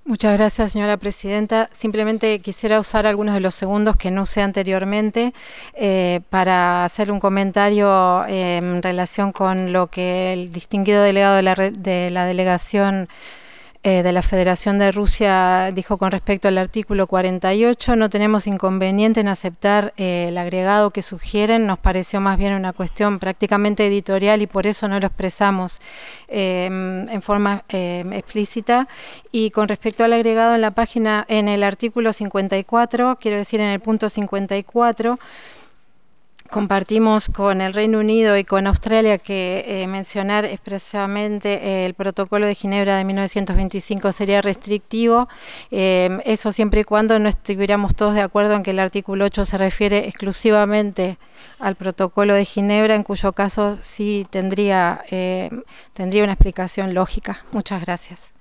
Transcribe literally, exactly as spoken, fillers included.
Muchas gracias, señora presidenta. Simplemente quisiera usar algunos de los segundos que no usé anteriormente eh, para hacer un comentario eh, en relación con lo que el distinguido delegado de la, re- de la delegación eh, de la Federación de Rusia dijo con respecto al artículo cuarenta y ocho. No tenemos inconveniente en aceptar eh, el agregado que sugieren. Nos pareció más bien una cuestión prácticamente editorial y por eso no lo expresamos eh, en forma eh, explícita. Y con respecto al agregado en la página, en el artículo cincuenta y cuatro, quiero decir en el punto cincuenta y cuatro, compartimos con el Reino Unido y con Australia que eh, mencionar expresamente eh, el Protocolo de Ginebra de mil novecientos veinticinco sería restrictivo, eh, eso siempre y cuando no estuviéramos todos de acuerdo en que el artículo ocho se refiere exclusivamente al Protocolo de Ginebra, en cuyo caso sí tendría, eh, tendría una explicación lógica. Muchas gracias.